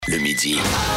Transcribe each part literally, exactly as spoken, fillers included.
Le midi.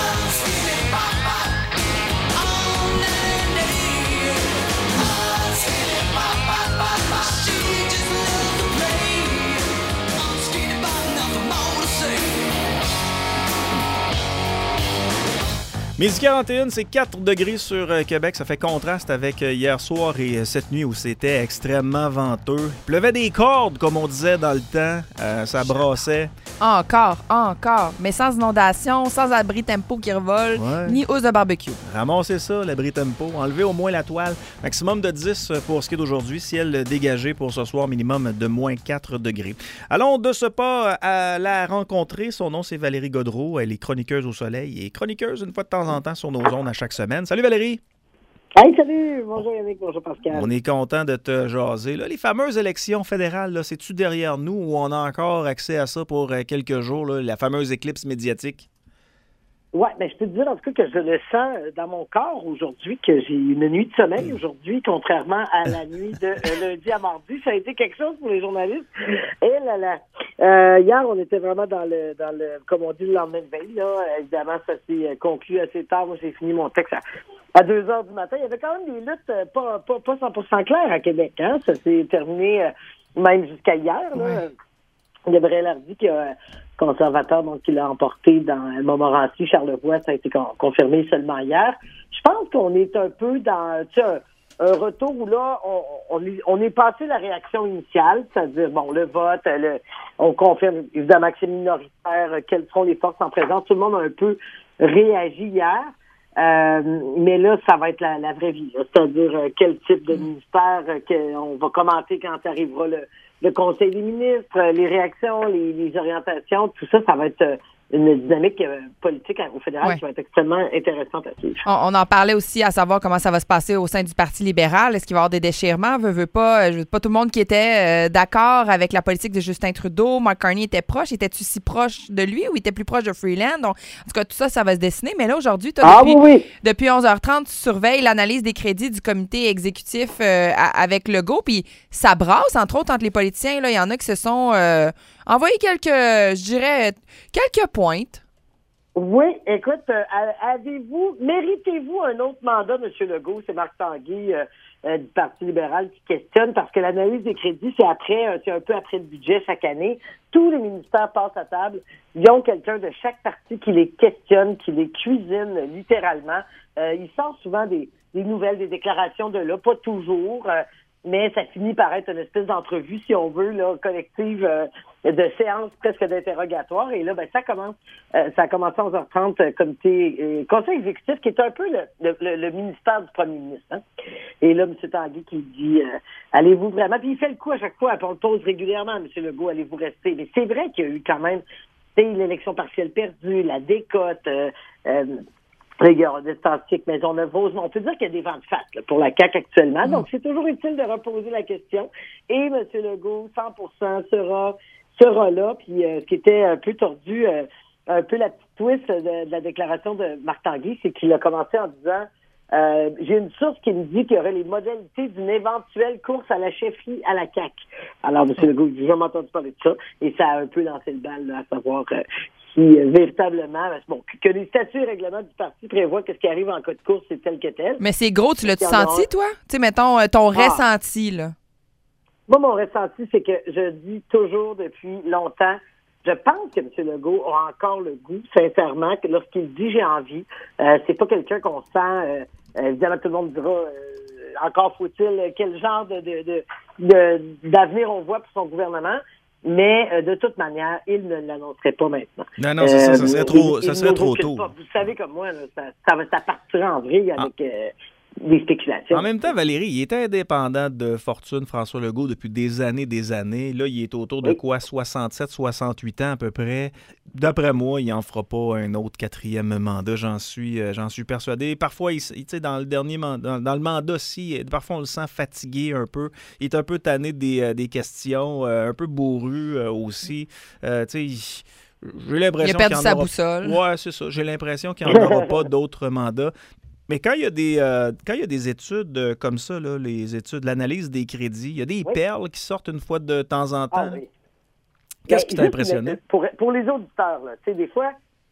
Midi quarante et un, c'est quatre degrés sur euh, Québec. Ça fait contraste avec euh, hier soir et euh, cette nuit où c'était extrêmement venteux. Il pleuvait des cordes, comme on disait dans le temps. Euh, ça brassait. Encore, encore. Mais sans inondation, sans abri tempo qui revole, Ouais. ni housse de barbecue. Ramassez ça, l'abri tempo. Enlevez au moins la toile. Maximum de dix pour ce qui est d'aujourd'hui. Ciel dégagé pour ce soir, minimum de moins quatre degrés. Allons de ce pas à la rencontrer. Son nom, c'est Valérie Gaudreault. Elle est chroniqueuse au soleil et chroniqueuse une fois de temps en temps sur nos ondes à chaque semaine. Salut Valérie! Hey, salut! Bonjour Yannick, bonjour Pascal. On est content de te jaser. Là, les fameuses élections fédérales, là, c'est-tu derrière nous ou on a encore accès à ça pour euh, quelques jours, là, la fameuse éclipse médiatique? Ouais, ben je peux te dire en tout cas que je le sens dans mon corps aujourd'hui, que j'ai une nuit de sommeil aujourd'hui, contrairement à la nuit de euh, lundi à mardi. Ça a été quelque chose pour les journalistes. Et là là. Euh, hier, on était vraiment dans le, dans le, comme on dit, le lendemain de veille. Là. Évidemment, ça s'est conclu assez tard. Moi, j'ai fini mon texte à, à deux heures du matin. Il y avait quand même des luttes euh, pas, pas, pas cent pour cent claires à Québec. Hein? Ça s'est terminé euh, même jusqu'à hier. Là. Ouais. Gabriel Hardy, qui est conservateur, donc qui l'a emporté dans Montmorency, Charlevoix, ça a été con- confirmé seulement hier. Je pense qu'on est un peu dans, tu sais, un, un retour où là, on, on, est, on est passé la réaction initiale, c'est-à-dire, bon, le vote, le, on confirme évidemment que c'est minoritaire, quelles seront les forces en présence. Tout le monde a un peu réagi hier. Euh, mais là, ça va être la, la vraie vie, là. C'est-à-dire euh, quel type de ministère euh, que, on va commenter quand arrivera le, le Conseil des ministres, euh, les réactions, les, les orientations, tout ça, ça va être euh, une dynamique euh, politique au fédéral Ouais. qui va être extrêmement intéressante à suivre. On, on en parlait aussi à savoir comment ça va se passer au sein du Parti libéral. Est-ce qu'il va y avoir des déchirements? Veux, veux pas, je veux pas tout le monde qui était euh, d'accord avec la politique de Justin Trudeau. Mark Carney était proche. Était-tu si proche de lui ou il était plus proche de Freeland? Donc, en tout cas, tout ça, ça va se dessiner. Mais là, aujourd'hui, toi, Ah depuis, oui, oui! depuis onze heures trente, tu surveilles l'analyse des crédits du comité exécutif euh, à- avec Legault. Puis ça brasse, entre autres, entre les politiciens. Là, il y en a qui se sont euh, envoyés quelques, je dirais, quelques pointes. Oui, écoute, euh, avez-vous, méritez-vous un autre mandat, M. Legault? C'est Marc Tanguay euh, euh, du Parti libéral qui questionne, parce que l'analyse des crédits, c'est après, euh, c'est un peu après le budget chaque année. Tous les ministères passent à table. Ils ont quelqu'un de chaque parti qui les questionne, qui les cuisine littéralement. Euh, il sort souvent des, des nouvelles, des déclarations de là, pas toujours, euh, mais ça finit par être une espèce d'entrevue, si on veut, là, collective, euh, de séance presque d'interrogatoire. Et là, ben, ça commence, euh, ça a commencé à onze heures trente, euh, comité, euh, conseil exécutif, qui est un peu le, le, le, le ministère du premier ministre. Hein. Et là, M. Tanguay qui dit, euh, allez-vous vraiment, puis il fait le coup à chaque fois, puis on le pose régulièrement, M. Legault, allez-vous rester. Mais c'est vrai qu'il y a eu quand même, tu sais, l'élection partielle perdue, la décote, euh, euh, Regarde, des statistiques, Maisonneuve, on peut dire qu'il y a des vents de face là, pour la C A Q actuellement. Donc, c'est toujours utile de reposer la question. Et M. Legault, cent pour cent sera, sera là. Puis, euh, ce qui était un peu tordu, euh, un peu la petite twist de, de la déclaration de Marc Tanguay, c'est qu'il a commencé en disant euh, j'ai une source qui me dit qu'il y aurait les modalités d'une éventuelle course à la chefferie à la C A Q. Alors, M. Legault, j'ai jamais entendu parler de ça. Et ça a un peu lancé le bal, là, à savoir euh, si euh, véritablement, bon, que les statuts et règlements du parti prévoient que ce qui arrive en cas de course, c'est tel que tel. Mais c'est gros, tu l'as-tu Il y en a senti, un. toi? Tu sais, mettons, euh, ton Ah. ressenti, là. Moi, mon ressenti, c'est que je dis toujours depuis longtemps, je pense que M. Legault a encore le goût, sincèrement, que lorsqu'il dit « j'ai envie euh, », c'est pas quelqu'un qu'on sent, euh, euh, évidemment, tout le monde dira euh, encore faut-il quel genre de, de, de, de d'avenir on voit pour son gouvernement. Mais euh, de toute manière, il ne l'annoncerait pas maintenant. Non, non, c'est ça, ça Euh, serait trop, il- ça il serait ne trop recule tôt. pas. Vous savez comme moi, là, ça, ça, va- ça partira en vrille avec euh, des spéculations. En même temps, Valérie, il était indépendant de fortune, François Legault, depuis des années, des années. Là, il est autour de Oui. quoi? soixante-sept, soixante-huit ans à peu près. D'après moi, il n'en fera pas un autre quatrième mandat, j'en suis, euh, j'en suis persuadé. Parfois, il, il- tu sais, dans le dernier mandat, dans, dans le mandat-ci, parfois on le sent fatigué un peu. Il est un peu tanné des, euh, des questions, euh, un peu bourru euh, aussi. Euh, tu sais, il- j'ai l'impression Il a perdu qu'il y en sa aura- boussole. Ouais, c'est ça. J'ai l'impression qu'il n'y en aura pas d'autres mandats. Mais quand il y a des, euh, quand il y a des études euh, comme ça, là, les études, l'analyse des crédits, il y a des Oui. perles qui sortent une fois de temps en temps. Ah oui. Qu'est-ce Mais qui t'a juste impressionné? le- Pour, pour les auditeurs, là, tu sais, des fois,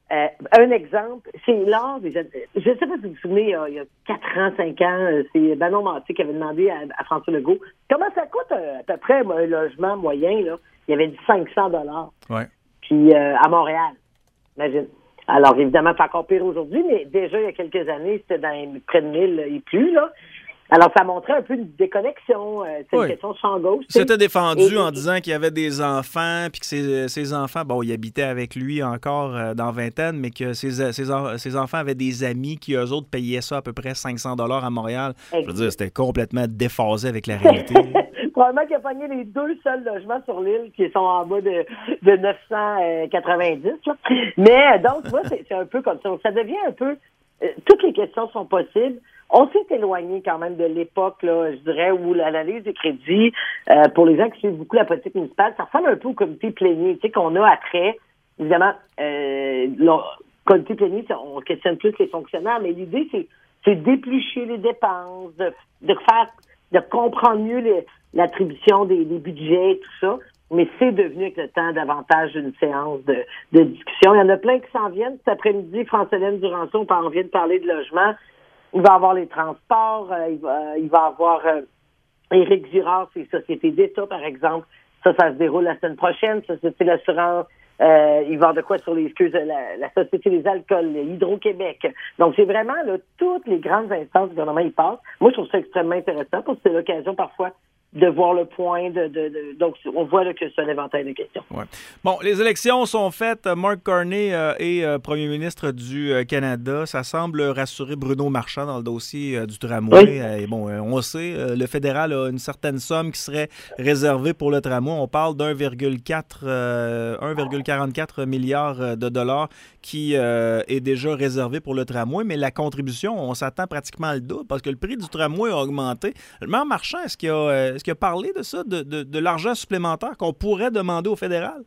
Euh, un exemple, c'est lors des... Je ne sais pas si vous vous souvenez, il y a, il y a quatre ans, cinq ans, c'est Manon Massé qui avait demandé à, à François Legault comment ça coûte euh, à peu près un logement moyen, là. Il y avait dit cinq cents dollars. Ouais. Puis euh, à Montréal, imagine. Alors évidemment, c'est encore pire aujourd'hui, mais déjà il y a quelques années, c'était dans près de mille et plus, là. Alors, ça montrait un peu une déconnexion. Euh, c'est oui. une question de champ gauche. C'était défendu et, en disant qu'il y avait des enfants, puis que ses, ses enfants, bon, il habitait avec lui encore euh, dans vingtaine, mais que ses, ses, ses enfants avaient des amis qui, eux autres, payaient ça à peu près cinq cents dollars à Montréal. Exact. Je veux dire, c'était complètement déphasé avec la réalité. Probablement qu'il a pogné les deux seuls logements sur l'île qui sont en bas de, de neuf cent quatre-vingt-dix. Là. Mais donc, tu vois, c'est, c'est un peu comme ça. Ça devient un peu... Euh, toutes les questions sont possibles. On s'est éloigné quand même de l'époque, là, je dirais, où l'analyse des crédits, euh, pour les gens qui suivent beaucoup la politique municipale, ça ressemble un peu au comité plénier, tu sais, qu'on a après. Évidemment, euh, le comité plénier, on questionne plus les fonctionnaires, mais l'idée, c'est, c'est d'éplucher les dépenses, de, de faire, de comprendre mieux les, l'attribution des, des budgets, tout ça. Mais c'est devenu avec le temps davantage une séance de, de discussion. Il y en a plein qui s'en viennent. Cet après-midi, France-Hélène Duranceau, on vient de parler de logement. Il va avoir les transports, euh, il va il va avoir euh, Éric Girard, ses sociétés d'État, par exemple. Ça, ça se déroule la semaine prochaine. Société de l'assurance, euh, il va y avoir de quoi sur les excuses, la, la Société des alcools, Hydro-Québec. Donc, c'est vraiment là, toutes les grandes instances du gouvernement y passent. Moi, je trouve ça extrêmement intéressant parce que c'est l'occasion parfois de voir le point. De, de, de donc, on voit là, que c'est un éventail de questions. Ouais. Bon, les élections sont faites. Mark Carney euh, est euh, premier ministre du euh, Canada. Ça semble rassurer Bruno Marchand dans le dossier euh, du tramway. Oui. Euh, bon, euh, on sait, euh, le fédéral a une certaine somme qui serait réservée pour le tramway. On parle d'un virgule quatre, euh, un virgule quarante-quatre milliard de dollars qui euh, est déjà réservé pour le tramway. Mais la contribution, on s'attend pratiquement à le double parce que le prix du tramway a augmenté. Le maire Marchand, est-ce qu'il a... Euh, Est-ce qu'il a parlé de ça, de, de, de l'argent supplémentaire qu'on pourrait demander au fédéral?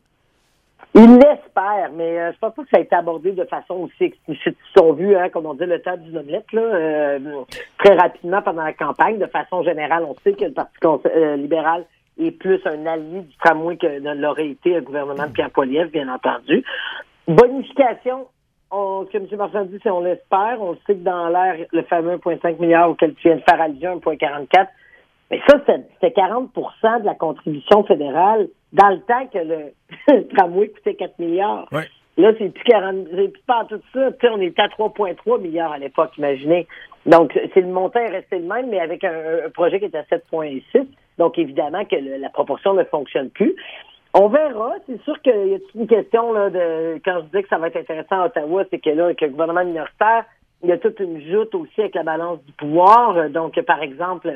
Il l'espère, mais euh, je pense pas que ça a été abordé de façon aussi explicite. Ils sont vus, hein, comme on dit, le tas d'une omelette, là, euh, très rapidement pendant la campagne. De façon générale, on sait que le Parti euh, libéral est plus un allié du tramway que ne l'aurait été le gouvernement de Pierre Poilievre, bien entendu. Bonification, on, ce que M. Marchand dit, c'est on l'espère. On sait que dans l'air, le fameux un virgule cinq milliard auquel tu viens de faire allusion, un virgule quarante-quatre, mais ça, c'était quarante pour cent de la contribution fédérale dans le temps que le, le tramway coûtait quatre milliards. Ouais. Là, c'est plus quarante, c'est plus pas tout ça. Tu sais, on était à trois virgule trois milliards à l'époque, imaginez. Donc, c'est le montant est resté le même, mais avec un, un projet qui était à sept virgule six. Donc, évidemment que le, la proportion ne fonctionne plus. On verra. C'est sûr qu'il y a toute une question, là, de, quand je dis que ça va être intéressant à Ottawa, c'est que là, avec le gouvernement minoritaire, il y a toute une joute aussi avec la balance du pouvoir. Donc, par exemple,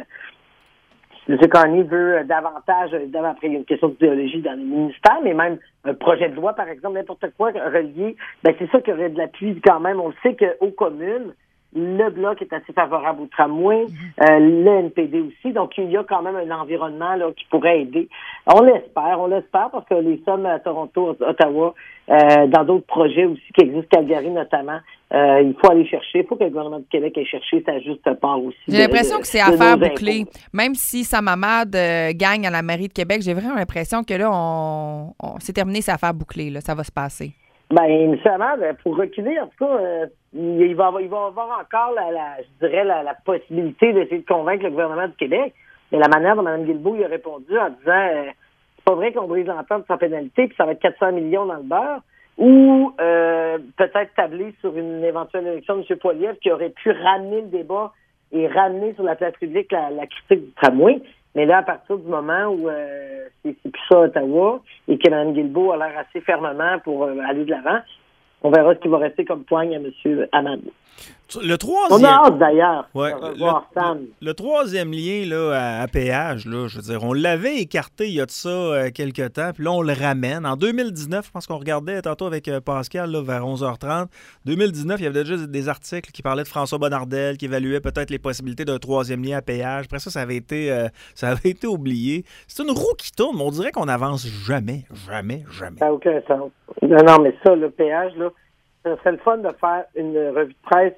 M. Carney veut davantage, évidemment, après, il y a une question d'idéologie dans les ministères, mais même un projet de loi, par exemple, n'importe quoi relié, ben c'est ça qu'il y aurait de l'appui quand même. On le sait qu'aux communes, le Bloc est assez favorable au tramway, euh, le N P D aussi, donc il y a quand même un environnement là qui pourrait aider. On l'espère, on l'espère, parce que les sommes à Toronto, Ottawa, euh, dans d'autres projets aussi qui existent, Calgary notamment, euh, il faut aller chercher, il faut que le gouvernement du Québec ait cherché sa juste part aussi. J'ai l'impression de, que c'est affaire bouclée. Même si Sam Hamad euh, gagne à la mairie de Québec, j'ai vraiment l'impression que là, on, on c'est terminé, c'est affaire bouclée, là, ça va se passer. Ben, M. Hamad, pour reculer, en tout cas, euh, il va il va avoir encore la, la je dirais la, la possibilité d'essayer de convaincre le gouvernement du Québec. Mais la manière dont Mme Guilbeault y a répondu en disant euh, c'est pas vrai qu'on brise l'entente sans pénalité, puis ça va être quatre cents millions dans le beurre, ou euh, peut-être tabler sur une éventuelle élection de M. Poilievre qui aurait pu ramener le débat et ramener sur la place publique la, la critique du tramway. Mais là, à partir du moment où euh, c'est, c'est plus ça à Ottawa et que Mme Guilbeault a l'air assez fermement pour euh, aller de l'avant, on verra ce qui va rester comme poigne à M. Hamad. Le troisième... On a hâte d'ailleurs ouais, de revoir le, Sam. Le, le troisième lien là, à, à péage, là, je veux dire, on l'avait écarté il y a de ça euh, quelques temps, puis là, on le ramène. En deux mille dix-neuf, je pense qu'on regardait tantôt avec euh, Pascal là, vers onze heures trente. deux mille dix-neuf, il y avait déjà des articles qui parlaient de François Bonnardel, qui évaluait peut-être les possibilités d'un troisième lien à péage. Après ça, ça avait été, euh, ça avait été oublié. C'est une roue qui tourne, mais on dirait qu'on n'avance jamais, jamais, jamais. Ça n'a aucun sens. Non, non, mais ça, le péage, là, ça serait le fun de faire une revue de presse.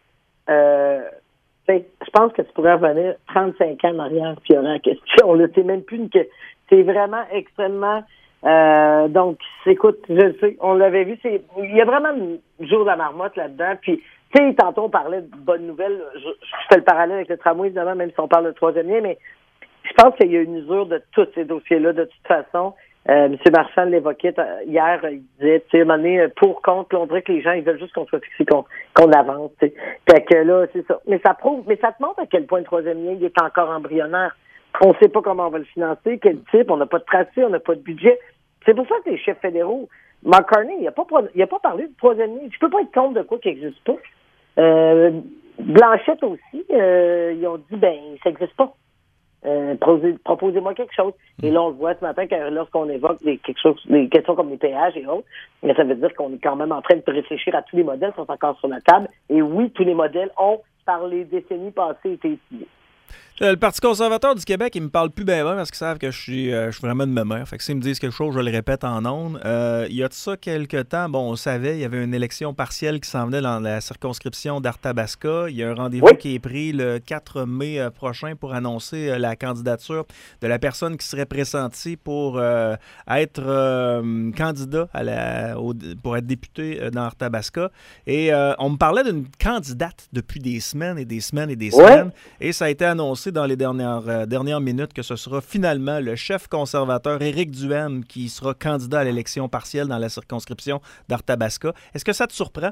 Euh, je pense que tu pourrais revenir trente-cinq ans en arrière puis il y aurait la question. Là, c'est même plus une question. C'est vraiment extrêmement Euh, donc, écoute, je le sais, on l'avait vu, c'est, il y a vraiment un jour de la marmotte là-dedans. Puis, tu sais, tantôt on parlait de bonnes nouvelles. Je, je fais le parallèle avec le tramway, évidemment, même si on parle de troisième lien, mais je pense qu'il y a une usure de tous ces dossiers-là, de toute façon. Euh, M. Marchand l'évoquait hier, il disait, tu sais, à un moment donné, pour, contre, là, on dirait que les gens, ils veulent juste qu'on soit fixé, qu'on, qu'on avance, tu sais. Fait que là, c'est ça. Mais ça prouve, mais ça te montre à quel point le troisième lien, il est encore embryonnaire. On ne sait pas comment on va le financer, quel type, on n'a pas de tracé, on n'a pas de budget. C'est pour ça que les chefs fédéraux, Mark Carney, il n'a pas, il a pas parlé du troisième lien. Tu peux pas être contre de quoi qui n'existe pas. Euh, Blanchette aussi, euh, ils ont dit, ben, ça n'existe pas. Euh, proposez-moi quelque chose. Et là, on le voit ce matin, que lorsqu'on évoque des, quelque chose, des questions comme les péages et autres, mais ça veut dire qu'on est quand même en train de réfléchir à tous les modèles qui sont encore sur la table. Et oui, tous les modèles ont, par les décennies passées, été étudiés. Le Parti conservateur du Québec, ils me parlent plus bien bien parce qu'ils savent que je suis, euh, je suis vraiment de ma mère. Fait que s'ils me disent quelque chose, je le répète en ondes. Euh, il y a de ça quelques temps, bon, on savait, il y avait une élection partielle qui s'en venait dans la circonscription d'Arthabasca. Il y a un rendez-vous oui. qui est pris le quatre mai prochain pour annoncer la candidature de la personne qui serait pressentie pour euh, être euh, candidat à la, au, pour être député dans Arthabasca. Et euh, on me parlait d'une candidate depuis des semaines et des semaines et des semaines. Oui. Et ça a été annoncé dans les dernières, euh, dernières minutes que ce sera finalement le chef conservateur Éric Duhaime qui sera candidat à l'élection partielle dans la circonscription d'Arthabasca. Est-ce que ça te surprend?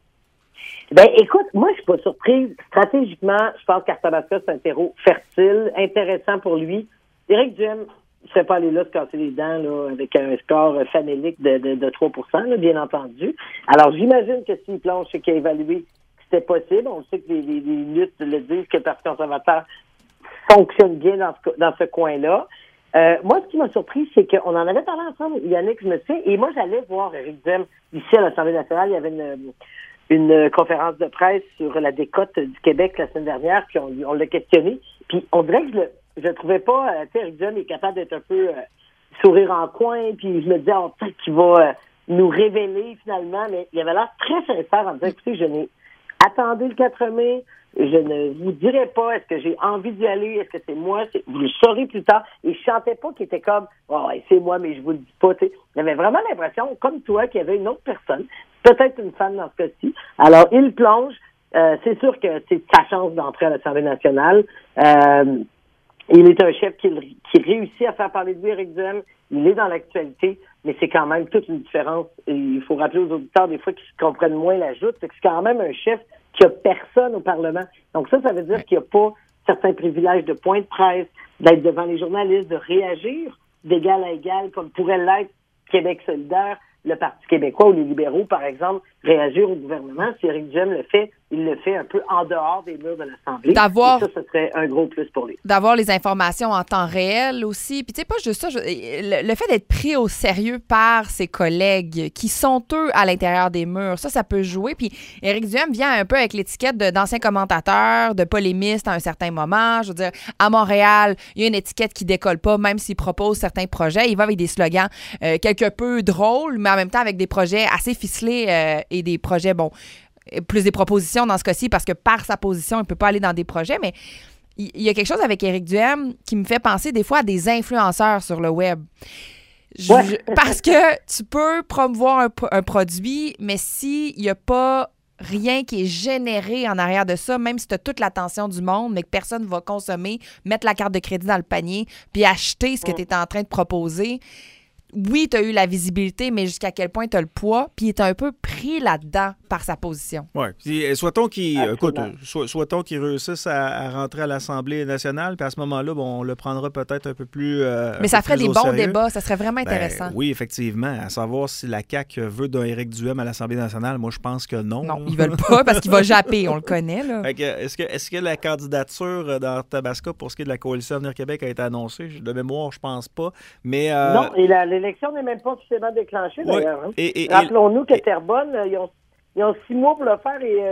Ben, écoute, moi, je suis pas surprise. Stratégiquement, je pense qu'Arthabasca, c'est un terreau fertile, intéressant pour lui. Éric Duhaime ne serait pas allé là se casser les dents là, avec un score famélique de, de, de trois pour cent, là, bien entendu. Alors, j'imagine que s'il plonge, c'est qu'il a évalué que c'était possible. On sait que les, les, les luttes le disent que le Parti conservateur fonctionne bien dans ce, dans ce coin-là. Euh, moi, ce qui m'a surpris, c'est qu'on en avait parlé ensemble, Yannick, je me sais, et moi, j'allais voir Éric Duhaime ici à l'Assemblée nationale. Il y avait une, une conférence de presse sur la décote du Québec la semaine dernière, puis on, on l'a questionné. Puis on dirait que je le, je le trouvais pas, euh, tu sais, Éric Duhaime est capable d'être un peu euh, sourire en coin, puis je me disais, oh, peut-être qu'il va euh, nous révéler finalement, mais il avait l'air très sincère en disant, écoutez, je n'ai attendu le quatre mai, je ne vous dirai pas, est-ce que j'ai envie d'y aller, est-ce que c'est moi, c'est... vous le saurez plus tard. Et je chantais pas qu'il était comme, oh, ouais, c'est moi, mais je vous le dis pas. T'sais. J'avais vraiment l'impression, comme toi, qu'il y avait une autre personne, peut-être une femme dans ce cas-ci. Alors, il plonge. Euh, c'est sûr que c'est sa chance d'entrer à l'Assemblée nationale. Euh, il est un chef qui, qui réussit à faire parler de lui, Éric Duhaime. Il est dans l'actualité, mais c'est quand même toute une différence. Et il faut rappeler aux auditeurs, des fois, qui comprennent moins la joute, c'est que c'est quand même un chef qui a personne au Parlement. Donc ça, ça veut dire qu'il n'y a pas certains privilèges de point de presse, d'être devant les journalistes, de réagir d'égal à égal, comme pourrait l'être Québec solidaire, le Parti québécois ou les libéraux, par exemple, réagir au gouvernement. Si Éric Duhaime le fait, il le fait un peu en dehors des murs de l'Assemblée. D'avoir, et ça, ce serait un gros plus pour lui. D'avoir les informations en temps réel aussi. Puis tu sais, pas juste ça, je, le, le fait d'être pris au sérieux par ses collègues qui sont, eux, à l'intérieur des murs, ça, ça peut jouer. Puis Éric Duhaime vient un peu avec l'étiquette de, d'ancien commentateur, de polémiste à un certain moment. Je veux dire, à Montréal, il y a une étiquette qui décolle pas, même s'il propose certains projets. Il va avec des slogans euh, quelque peu drôles, mais en même temps avec des projets assez ficelés euh, et des projets, bon, plus des propositions dans ce cas-ci, parce que par sa position, il ne peut pas aller dans des projets, mais il y a quelque chose avec Éric Duhaime qui me fait penser des fois à des influenceurs sur le web. Je, ouais. Parce que tu peux promouvoir un, un produit, mais s'il n'y a pas rien qui est généré en arrière de ça, même si tu as toute l'attention du monde, mais que personne ne va consommer, mettre la carte de crédit dans le panier, puis acheter ce que tu es en train de proposer, oui, tu as eu la visibilité, mais jusqu'à quel point tu as le poids, puis il est un peu pris là-dedans par sa position. Oui. Souhaitons qu'il écoute, souhaitons qu'il réussisse à, à rentrer à l'Assemblée nationale, puis à ce moment-là, bon, on le prendra peut-être un peu plus euh, Mais ça ferait des bons sérieux. débats, ça serait vraiment intéressant. Ben, oui, effectivement. À savoir si la C A Q veut d'un Éric Duhaime à l'Assemblée nationale, moi, je pense que non. Non, là. Ils veulent pas, parce qu'il va japper, on le connaît. Là. Fait que, est-ce, que, est-ce que la candidature d'Arthabasca pour ce qui est de la Coalition Avenir Québec a été annoncée? De mémoire, je pense pas. Mais, euh... Non, et la, l'élection n'est même pas officiellement déclenchée, oui. d'ailleurs. Hein. Et, et, Rappelons-nous et, que Terrebonne, ils ont, ils ont six mois pour le faire et euh,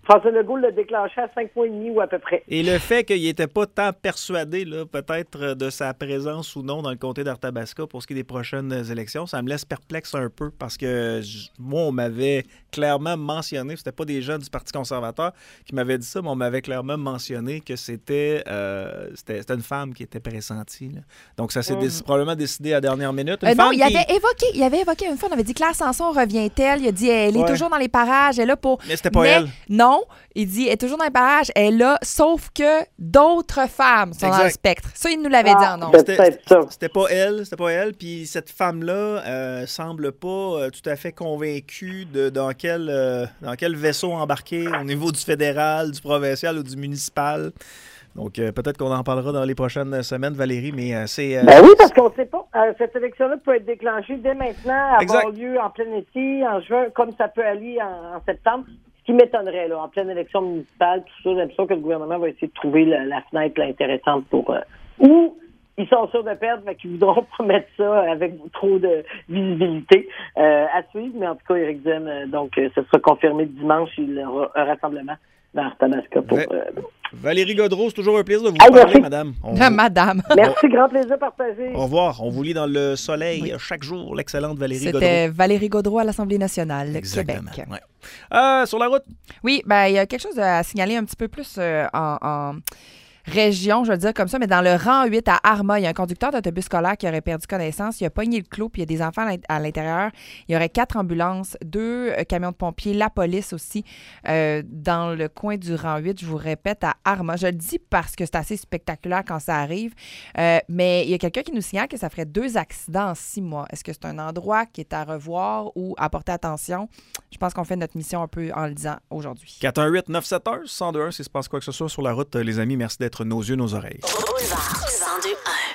François Legault l'a déclenché à cinq points et demi ou à peu près. Et le fait qu'il n'était pas tant persuadé, là, peut-être, de sa présence ou non dans le comté d'Arthabasca pour ce qui est des prochaines élections, ça me laisse perplexe un peu parce que je, moi, on m'avait clairement mentionné, c'était pas des gens du Parti conservateur qui m'avaient dit ça, mais on m'avait clairement mentionné que c'était, euh, c'était, c'était une femme qui était pressentie. Là. Donc, ça s'est mmh. dé- probablement décidé à la dernière minute. Une euh, non, il, qui... avait évoqué, il avait évoqué une fois, on avait dit Claire Sanson revient-elle? Il a dit elle est ouais. toujours dans les parages, elle est là pour... Mais c'était pas mais, elle. Non, il dit elle est toujours dans les parages, elle est là, sauf que d'autres femmes sont exact. Dans le spectre. Ça, il nous l'avait ah, dit en nom. C'était, c'était pas elle, c'était pas elle. Puis cette femme-là euh, semble pas euh, tout à fait convaincue de dans quel, euh, dans quel vaisseau embarquer au niveau du fédéral, du provincial ou du municipal. Donc, euh, peut-être qu'on en parlera dans les prochaines semaines, Valérie, mais euh, c'est... Euh... Ben oui, parce qu'on ne sait pas. Euh, cette élection-là peut être déclenchée dès maintenant, avoir exact. Lieu en plein été, en juin, comme ça peut aller en, en septembre. Ce qui m'étonnerait, là, en pleine élection municipale, tout ça, j'ai l'impression que le gouvernement va essayer de trouver la, la fenêtre là, intéressante pour... Euh, ou ils sont sûrs de perdre, mais qu'ils voudront pas mettre ça avec trop de visibilité euh, à suivre. Mais en tout cas, Éric Duhem, euh, donc, euh, ça sera confirmé dimanche, il aura un rassemblement dans Arthabasca pour... Euh, Valérie Gaudreau, c'est toujours un plaisir de vous ah, parler, merci. Madame. On vous... Madame. Merci, grand plaisir partagé. Au revoir. On vous lit dans le soleil oui. chaque jour, l'excellente Valérie C'était Gaudreau. C'était Valérie Gaudreau à l'Assemblée nationale, exactement. Québec. Ouais. Euh, sur la route? Oui, ben il y a quelque chose à signaler un petit peu plus euh, en... en... région, je veux dire comme ça, mais dans le rang huit à Arma, il y a un conducteur d'autobus scolaire qui aurait perdu connaissance. Il a pogné le clou, puis il y a des enfants à l'intérieur. Il y aurait quatre ambulances, deux camions de pompiers, la police aussi, euh, dans le coin du rang huit, je vous répète, à Arma. Je le dis parce que c'est assez spectaculaire quand ça arrive, euh, mais il y a quelqu'un qui nous signale que ça ferait deux accidents en six mois. Est-ce que c'est un endroit qui est à revoir ou à porter attention? Je pense qu'on fait notre mission un peu en le disant aujourd'hui. quatre un huit neuf sept un un zéro deux un, s'il se passe quoi que ce soit sur la route, les amis, merci d'être nos yeux, nos oreilles. Boulevard cent deux un.